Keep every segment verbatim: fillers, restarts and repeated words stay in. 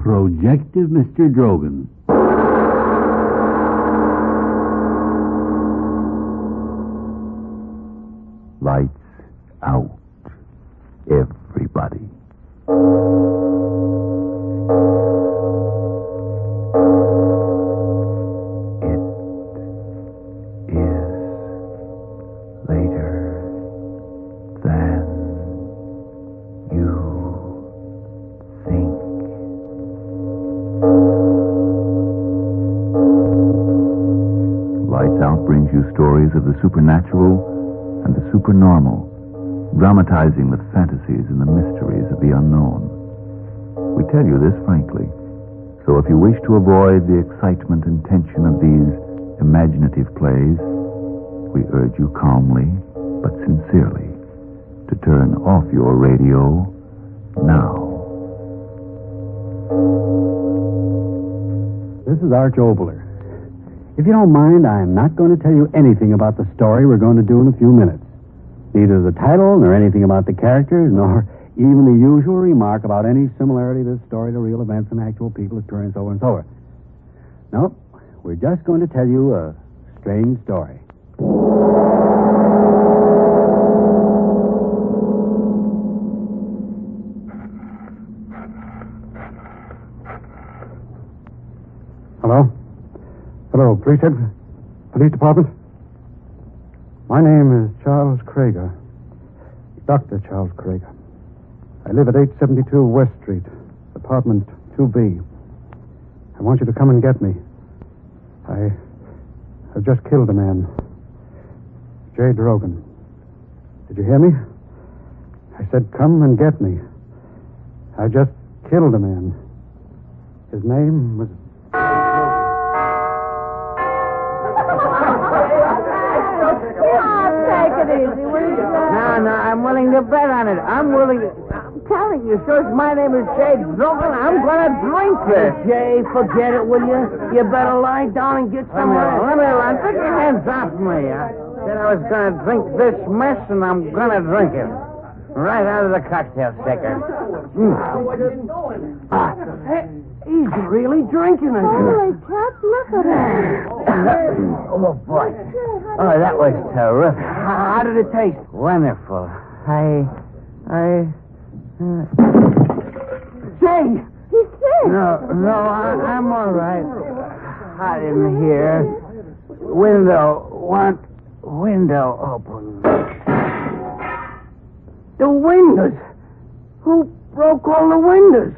Projective Mister Drogan. Lights out. Everybody. Stories of the supernatural and the supernormal, dramatizing the fantasies and the mysteries of the unknown. We tell you this frankly, so if you wish to avoid the excitement and tension of these imaginative plays, we urge you calmly but sincerely to turn off your radio now. This is Arch Obler. If you don't mind, I'm not going to tell you anything about the story we're going to do in a few minutes. Neither the title, nor anything about the characters, nor even the usual remark about any similarity of this story to real events and actual people occurring so and so forth. No, we're just going to tell you a strange story. Hello? Hello, police head, police department. My name is Charles Krager, Doctor Charles Krager. I live at eight seventy-two West Street, apartment two B. I want you to come and get me. I have just killed a man, Jay Drogan. Did you hear me? I said come and get me. I just killed a man. His name was... Easy, will you? No, no, I'm willing to bet on it. I'm willing to... I'm telling you, sir, my name is Jay Drogan. I'm going to drink this. Jay, forget it, will you? You better lie down and get some... Let me, let me run. Put your hands off me. I said I was going to drink this mess, and I'm going to drink it. Right out of the cocktail sticker. Mm. Ah, he's really drinking it. Holy crap, look at him. Oh, boy. Oh, that was terrific. How, how did it taste? Wonderful. I... I... Uh... Jay! He's sick. No, no, I, I'm all right. Hot in here. Window. Want window open. The windows. Who broke all the windows?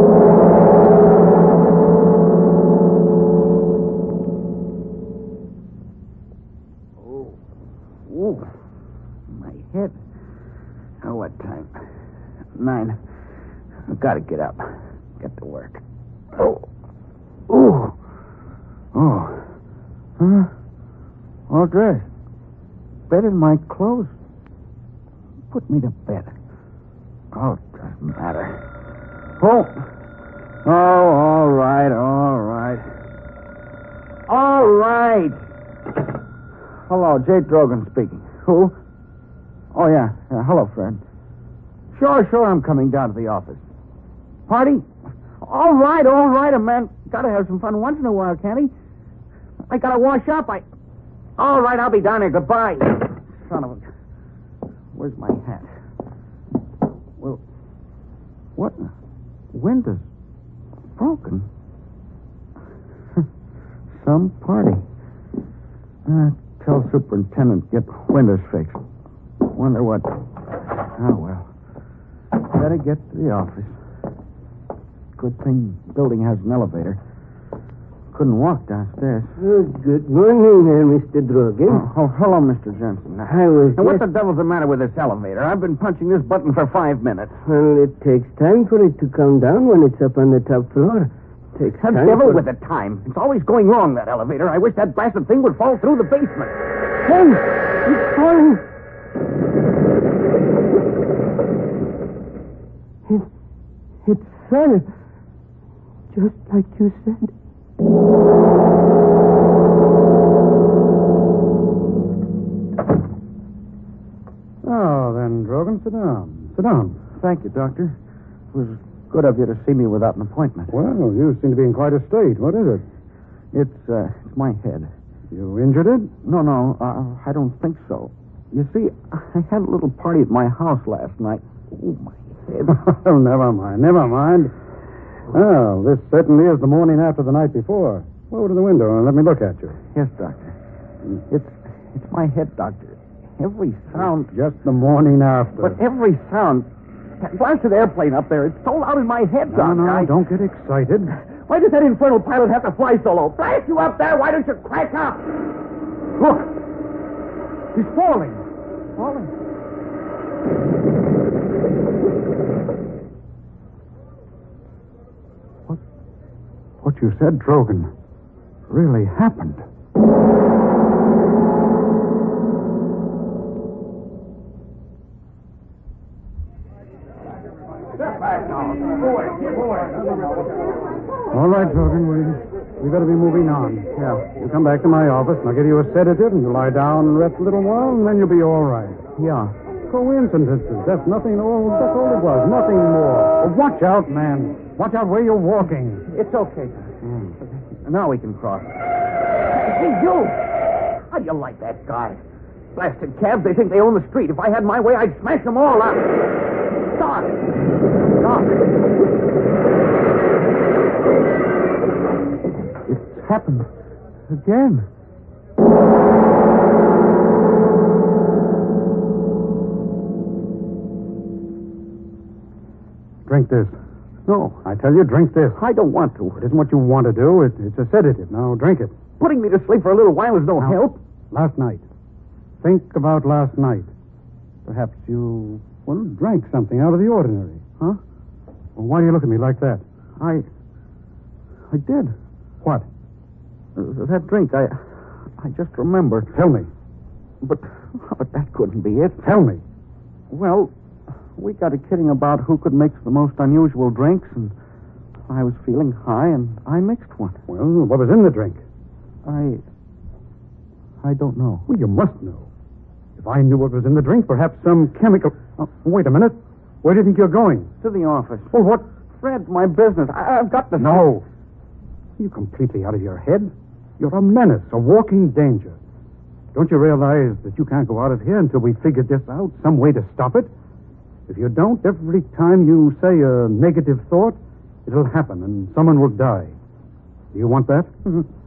Oh, ooh, my head. Oh, what time? Nine. I've got to get up. Get to work. Oh, ooh, oh, huh? All dressed. Bed in my clothes. Put me to bed. Oh, it doesn't matter. Oh. Oh, all right, all right. All right. Hello, Jay Drogan speaking. Who? Oh, yeah. yeah. Hello, Fred. Sure, sure, I'm coming down to the office. Party? All right, all right. A man gotta have some fun once in a while, can't he? I gotta wash up. I... All right, I'll be down here. Goodbye. Son of a... Where's my hat? Well, what? Windows broken. Some party. Uh, tell superintendent get windows fixed. Wonder what... Oh, well. Better get to the office. Good thing building has an elevator. Couldn't walk downstairs. Oh, good morning there, Mister Drogan. Oh, oh, hello, Mister Jensen. I was And what just... the devil's the matter with this elevator? I've been punching this button for five minutes. Well, it takes time for it to come down when it's up on the top floor. It takes The time devil for... with the time. It's always going wrong, that elevator. I wish that blasted thing would fall through the basement. Hey, it's falling. It, it fell. Just like you said. Oh, then, Drogan, sit down. Sit down. Thank you, Doctor. It was Good of you to see me without an appointment. Well, you seem to be in quite a state. What is it? It's, uh, it's my head. You injured it? No, no, uh, I don't think so. You see, I had a little party at my house last night. Oh, my head. Oh, never mind, never mind. Well, this certainly is the morning after the night before. Go over to the window and let me look at you. Yes, Doctor. It's it's my head, Doctor. Every sound... It's just the morning after. But every sound... That blasted airplane up there, it's so loud in my head, No, Doctor. no, I... don't get excited. Why does that infernal pilot have to fly solo? Blast you up there! Why don't you crack up? Look! He's falling. Falling. What, what you said, Drogan, really happened. All right, Drogan, we, we better be moving on. Yeah. You come back to my office, and I'll give you a sedative, and you lie down and rest a little while, and then you'll be all right. Yeah. Coincidences. That's nothing. Oh, that's all it was. Nothing more. Oh, watch out, man. Watch out where you're walking. It's okay. Mm. Now we can cross. Hey, you! How do you like that guy? Blasted cabs, they think they own the street. If I had my way, I'd smash them all out. Stop! Stop! It's happened again. Drink this. No, I tell you, drink this. I don't want to. It isn't what you want to do. It, it's a sedative. Now, drink it. Putting me to sleep for a little while is no Now, help. Last night. Think about last night. Perhaps you, well, drank something out of the ordinary. Huh? Well, why do you look at me like that? I... I did. What? Uh, that drink, I... I just remembered. Tell me. But, but that couldn't be it. Tell me. Well, we got a kidding about who could mix the most unusual drinks, and I was feeling high, and I mixed one. Well, what was in the drink? I... I don't know. Well, you must know. If I knew what was in the drink, perhaps some chemical... Oh, wait a minute. Where do you think you're going? To the office. Well, what? Fred, my business. I, I've got to... No. Are you completely out of your head? You're a menace, a walking danger. Don't you realize that you can't go out of here until we figure this out, some way to stop it? If you don't, every time you say a negative thought, it'll happen and someone will die. Do you want that?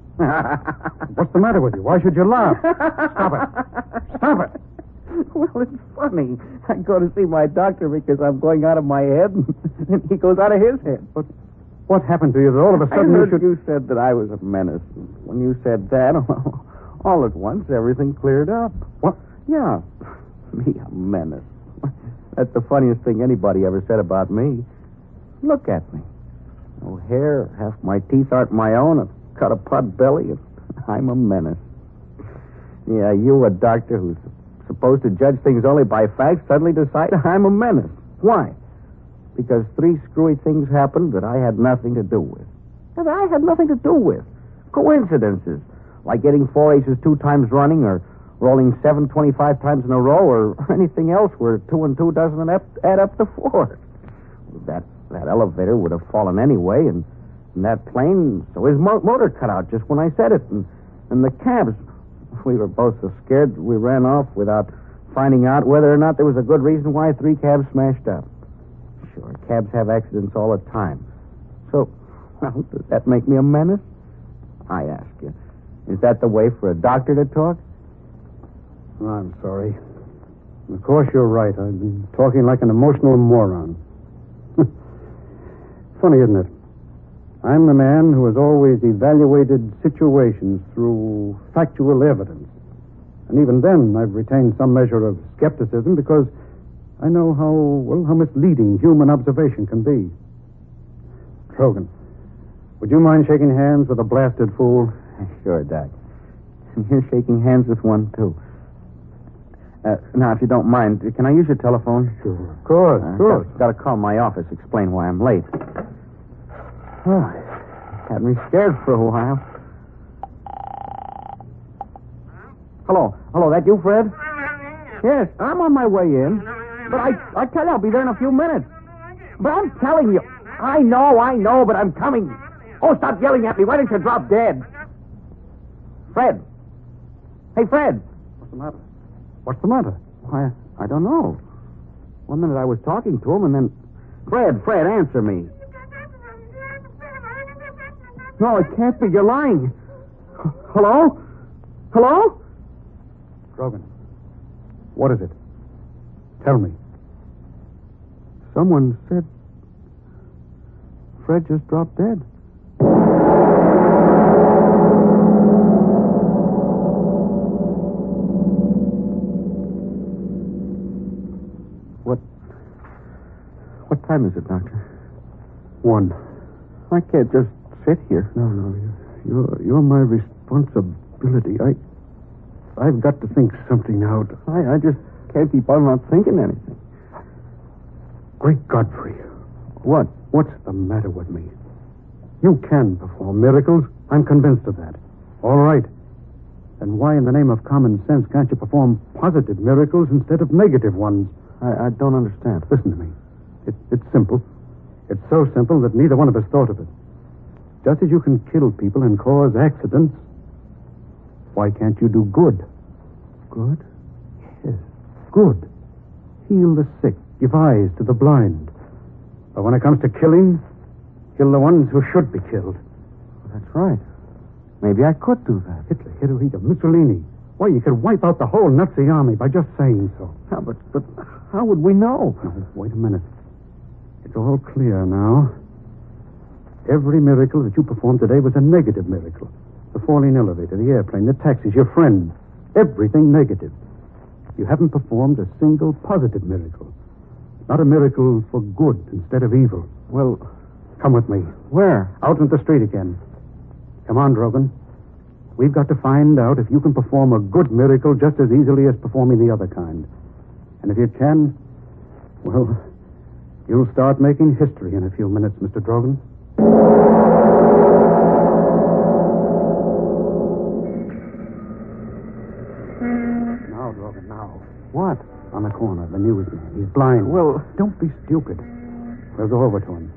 What's the matter with you? Why should you laugh? Stop it. Stop it. Well, it's funny. I go to see my doctor because I'm going out of my head, and he goes out of his head. But what happened to you that all of a sudden I you heard should... you said that I was a menace. When you said that, all at once, everything cleared up. What? Yeah. Me, a menace. That's the funniest thing anybody ever said about me. Look at me. No hair, half my teeth aren't my own. I've got a pot belly, and I'm a menace. Yeah, you, a doctor who's supposed to judge things only by facts, suddenly decide I'm a menace. Why? Because three screwy things happened that I had nothing to do with. That I had nothing to do with. Coincidences. Like getting four aces two times running, or rolling seven twenty-five times in a row, or anything else where two and two doesn't add up to four. That that elevator would have fallen anyway, and, and that plane, so his mo- motor cut out just when I said it, and, and the cabs, we were both so scared we ran off without finding out whether or not there was a good reason why three cabs smashed up. Sure, cabs have accidents all the time. So, well, does that make me a menace? I ask you, is that the way for a doctor to talk? I'm sorry. Of course you're right. I've been talking like an emotional moron. Funny, isn't it? I'm the man who has always evaluated situations through factual evidence. And even then, I've retained some measure of skepticism because I know how, well, how misleading human observation can be. Trogan, would you mind shaking hands with a blasted fool? Sure, Doc. And you're shaking hands with one, too. Uh, now, if you don't mind, can I use your telephone? Sure. Of course, Uh, of course. Got to call my office, explain why I'm late. Oh, had me scared for a while. Hello, hello, that you, Fred? Yes, I'm on my way in. But I, I tell you, I'll be there in a few minutes. But I'm telling you, I know, I know, but I'm coming. Oh, stop yelling at me. Why don't you drop dead? Fred. Hey, Fred. What's the matter? What's the matter? Why, I don't know. One minute I was talking to him, and then... Fred, Fred, answer me. No, it can't be. You're lying. H- Hello? Hello? Drogan. What is it? Tell me. Someone said Fred just dropped dead. What? What time is it, Doctor? One. I can't just sit here. No, no, you- you're you're my responsibility. I I've got to think something out. I, I just can't keep on not thinking anything. Great Godfrey. What? What's the matter with me? You can perform miracles. I'm convinced of that. All right. Then why in the name of common sense can't you perform positive miracles instead of negative ones? I, I don't understand. Listen to me. It, it's simple. It's so simple that neither one of us thought of it. Just as you can kill people and cause accidents, why can't you do good? Good? Yes, good. Heal the sick, give eyes to the blind. But when it comes to killing, kill the ones who should be killed. That's right. Maybe I could do that. Hitler, Hitler, Mussolini. Why, you could wipe out the whole Nazi army by just saying so. Yeah, but, but how would we know? Now, wait a minute. It's all clear now. Every miracle that you performed today was a negative miracle. The falling elevator, the airplane, the taxis, your friend. Everything negative. You haven't performed a single positive miracle. Not a miracle for good instead of evil. Well, come with me. Where? Out into the street again. Come on, Drogan. We've got to find out if you can perform a good miracle just as easily as performing the other kind. And if you can, well, you'll start making history in a few minutes, Mister Drogan. Now, Drogan, now. What? On the corner, the newsman. He's blind. Well, don't be stupid. We'll go over to him.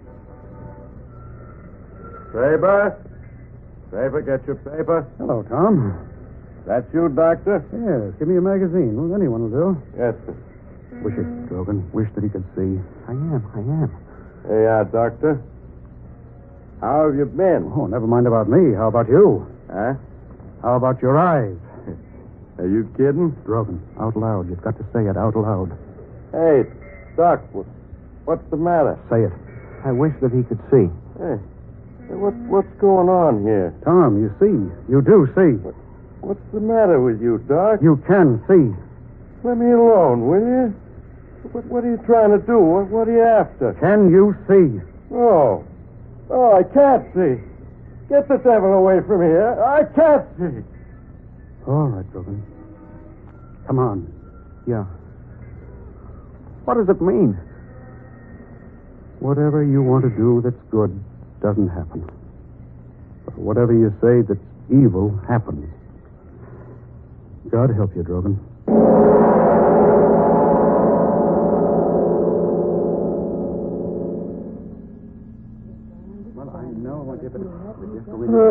Faber? Faber, get your paper. Hello, Tom. That's you, Doctor? Yes, give me a magazine. Well, anyone will do. Yes, sir. Wish it, Drogan. Wish that he could see. I am, I am. Here you are, Doctor. How have you been? Oh, never mind about me. How about you? Huh? How about your eyes? Are you kidding? Drogan, out loud. You've got to say it out loud. Hey, Doc, what, what's the matter? Say it. I wish that he could see. Hey, hey, what, what's going on here? Tom, you see. You do see. What, what's the matter with you, Doc? You can see. Let me alone, will you? What, what are you trying to do? What, what are you after? Can you see? Oh. Oh, I can't see. Get the devil away from here. I can't see. All right, Drogan. Come on. Yeah. What does it mean? Whatever you want to do that's good doesn't happen. But whatever you say that's evil happens. God help you, Drogan. Well, I know. I'll give it. Just go in.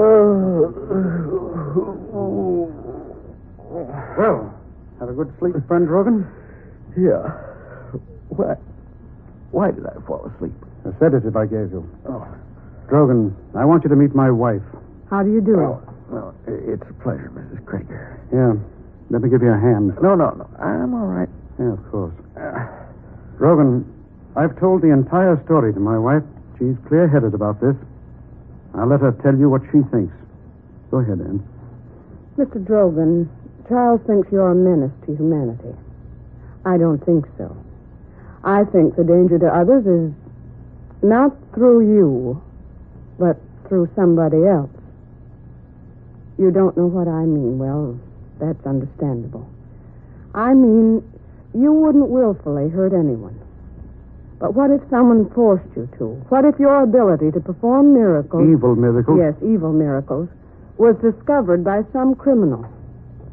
Well, have a good sleep, friend Drogan? Yeah. Why? Why did I fall asleep? A sedative I gave you. Oh. Drogan, I want you to meet my wife. How do you do? Oh, well, it's a pleasure, Missus Krieger. Yeah. Let me give you a hand. No, no, no. I'm all right. Yeah, of course. Drogan, I've told the entire story to my wife. She's clear-headed about this. I'll let her tell you what she thinks. Go ahead, Anne. Mister Drogan, Charles thinks you're a menace to humanity. I don't think so. I think the danger to others is not through you, but through somebody else. You don't know what I mean. Well, that's understandable. I mean, you wouldn't willfully hurt anyone. But what if someone forced you to? What if your ability to perform miracles... Evil miracles? Yes, evil miracles, was discovered by some criminal.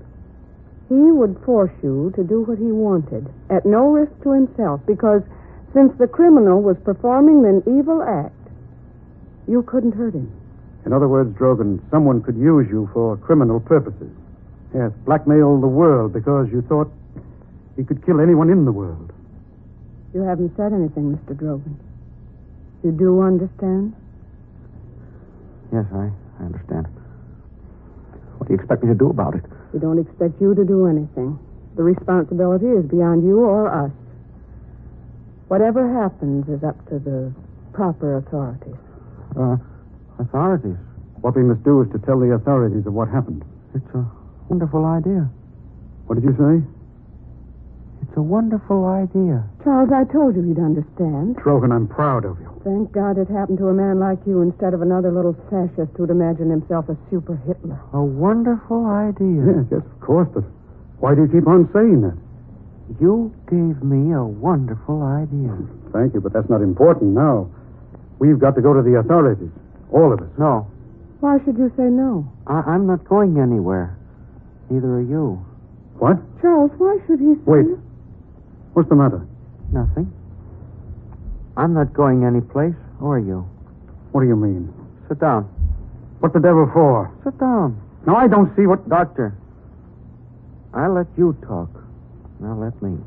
He would force you to do what he wanted, at no risk to himself, because Since the criminal was performing an evil act, you couldn't hurt him. In other words, Drogan, someone could use you for criminal purposes. Yes, blackmail the world because you thought he could kill anyone in the world. You haven't said anything, Mister Drogan. You do understand? Yes, I, I understand. What do you expect me to do about it? We don't expect you to do anything. The responsibility is beyond you or us. Whatever happens is up to the proper authorities. Uh, authorities? What we must do is to tell the authorities of what happened. It's a wonderful idea. What did you say? It's a wonderful idea. Charles, I told you you'd understand. Drogan, I'm proud of you. Thank God it happened to a man like you instead of another little fascist who'd imagine himself a super Hitler. A wonderful idea. Yes, yes, of course, but why do you keep on saying that? You gave me a wonderful idea. Thank you, but that's not important now. We've got to go to the authorities. All of us. No. Why should you say no? I- I'm not going anywhere. Neither are you. What? Charles, why should he say... Wait. What's the matter? Nothing. I'm not going anyplace, or you. What do you mean? Sit down. What the devil for? Sit down. Now, I don't see what... Doctor, I let you talk. Now let me.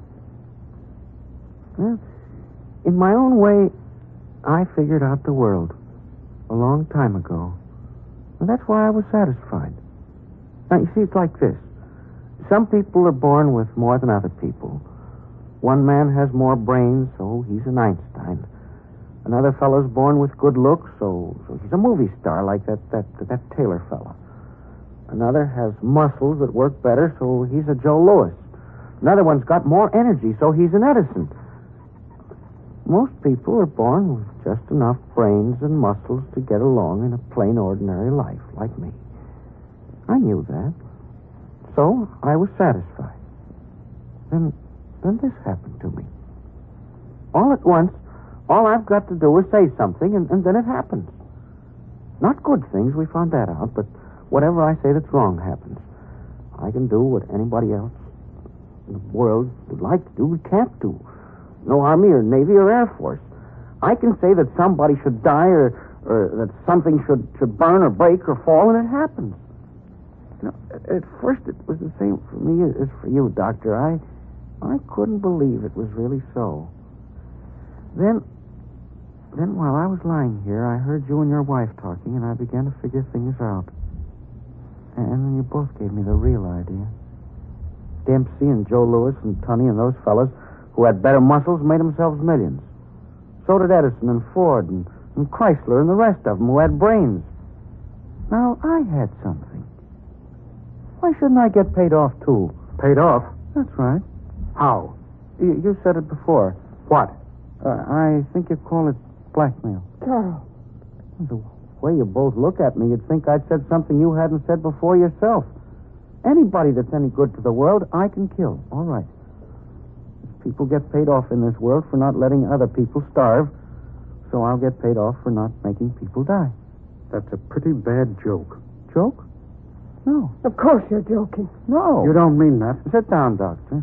Well, in my own way, I figured out the world a long time ago. And that's why I was satisfied. Now, you see, it's like this. Some people are born with more than other people. One man has more brains, so he's an Einstein. Another fellow's born with good looks, so, so he's a movie star like that, that, that Taylor fella. Another has muscles that work better, so he's a Joe Louis. Another one's got more energy, so he's an Edison. Most people are born with just enough brains and muscles to get along in a plain, ordinary life, like me. I knew that. So I was satisfied. Then, then this happened to me. All at once, all I've got to do is say something, and, and then it happens. Not good things, we found that out, but whatever I say that's wrong happens. I can do what anybody else in the world would like to do, but can't do. No Army or Navy or Air Force. I can say that somebody should die or, or that something should, should burn or break or fall, and it happens. You know, at first it was the same for me as for you, Doctor. I, I couldn't believe it was really so. Then, then while I was lying here, I heard you and your wife talking, and I began to figure things out. And then you both gave me the real idea. Dempsey and Joe Louis and Tunney and those fellas who had better muscles made themselves millions. So did Edison and Ford and, and Chrysler and the rest of them who had brains. Now, I had something. Why shouldn't I get paid off, too? Paid off? That's right. How? You, you said it before. What? Uh, I think you call it blackmail. Charles. The way you both look at me, you'd think I'd said something you hadn't said before yourself. Anybody that's any good to the world, I can kill. All right. People get paid off in this world for not letting other people starve, so I'll get paid off for not making people die. That's a pretty bad joke. Joke? No. Of course you're joking. No. You don't mean that. Sit down, Doctor.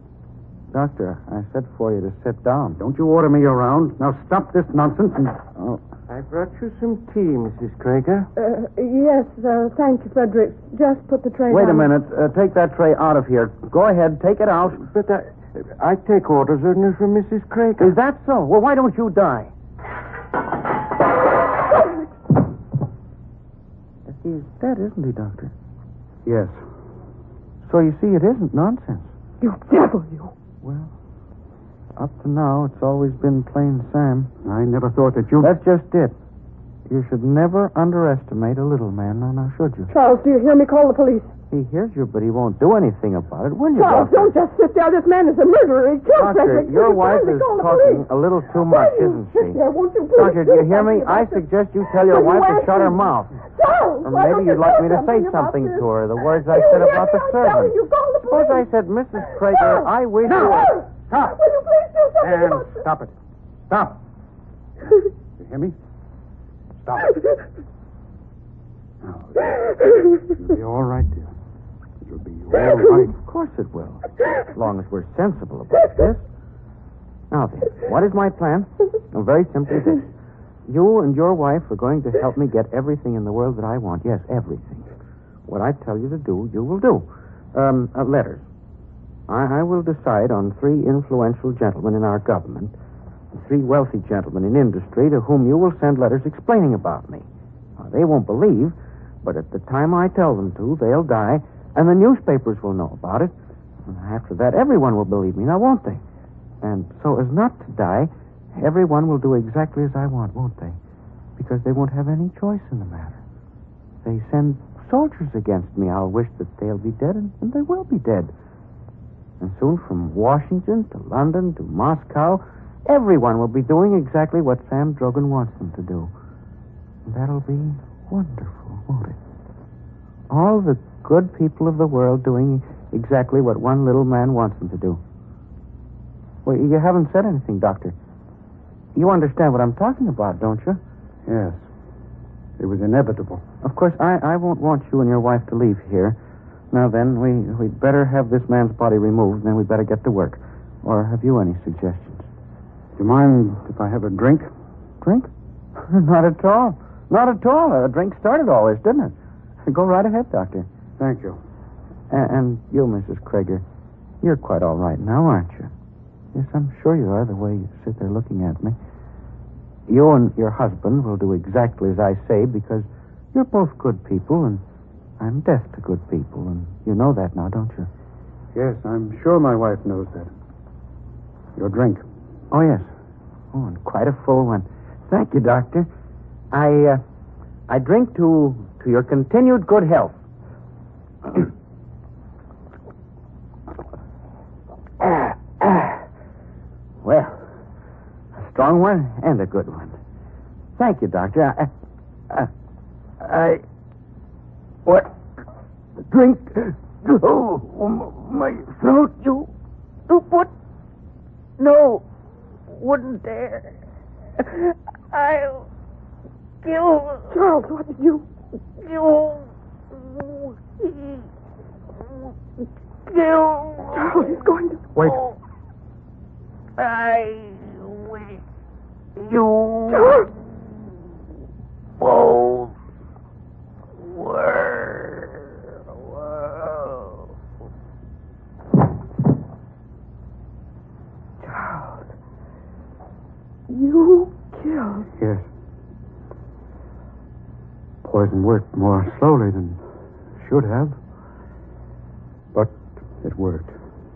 Doctor, I said for you to sit down. Don't you order me around. Now stop this nonsense and... Oh. I brought you some tea, Missus Krager. Uh, yes, uh, thank you, Frederick. Just put the tray Wait down. a minute. Uh, take that tray out of here. Go ahead. Take it out. But I, I take orders only from Missus Krager. Is that so? Well, why don't you die? He's dead, isn't he, Doctor? Yes. So you see, it isn't nonsense. You devil, you. Well, up to now, it's always been plain Sam. I never thought that you... That's just it. You should never underestimate a little man, now, now, should you? Charles, do you hear me call the police? He hears you, but he won't do anything about it, will you, Charles, Doctor? don't just sit there. This man is a murderer. He killed Doctor, Frederick. your He's wife trying to is call the talking police. a little too Why much, do you isn't sit she? there? Won't you please Doctor, do you hear me? something I about suggest you tell your Will you wife to ask shut her me? mouth. Charles, Or why maybe don't you'd you like say me to say about something this? to her, the words Do I you said hear about me? the I'm servant. telling you, call the Suppose I police. said, Missus Krager, I wish you... Now, Stop. will you please do something And about this? stop it. Stop. You hear me? Stop it. Now, you'll be all right, dear. You'll be all right. Of course it will, as long as we're sensible about this. Now then, what is my plan? Well, very simply this. You and your wife are going to help me get everything in the world that I want. Yes, everything. What I tell you to do, you will do. Um, uh, letters. I, I will decide on three influential gentlemen in our government, three wealthy gentlemen in industry to whom you will send letters explaining about me. Now, they won't believe, but at the time I tell them to, they'll die, and the newspapers will know about it. And after that, everyone will believe me, now won't they? And so as not to die, everyone will do exactly as I want, won't they? Because they won't have any choice in the matter. They send soldiers against me. I'll wish that they'll be dead, and, and they will be dead. And soon from Washington to London to Moscow, everyone will be doing exactly what Sam Drogan wants them to do. And that'll be wonderful, won't it? All the good people of the world doing exactly what one little man wants them to do. Well, you haven't said anything, Doctor. You understand what I'm talking about, don't you? Yes. It was inevitable. Of course, I, I won't want you and your wife to leave here. Now then, we, we'd better have this man's body removed, and then we'd better get to work. Or have you any suggestions? Do you mind if I have a drink? Drink? Not at all. Not at all. A drink started all this, didn't it? Go right ahead, Doctor. Thank you. And, and you, Missus Krager, you're quite all right now, aren't you? Yes, I'm sure you are, the way you sit there looking at me. You and your husband will do exactly as I say because you're both good people, and I'm deaf to good people, and you know that now, don't you? Yes, I'm sure my wife knows that. Your drink. Oh, yes. Oh, and quite a full one. Thank you, Doctor. I, uh, I drink to, to your continued good health. ah, ah. Well, a strong one and a good one. Thank you, Doctor. I, I, I what? Drink? Oh, my throat. You, you put? No, wouldn't dare. I'll kill. Charles, what did you? Kill. Kill. Charles, he's going to. Wait. I wish you Charles! both were. were. Charles, you killed. Yes. Poison worked more slowly than it should have. But it worked.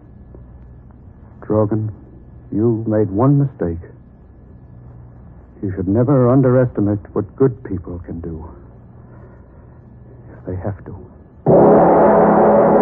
Drogan, you made one mistake. You should never underestimate what good people can do. If they have to.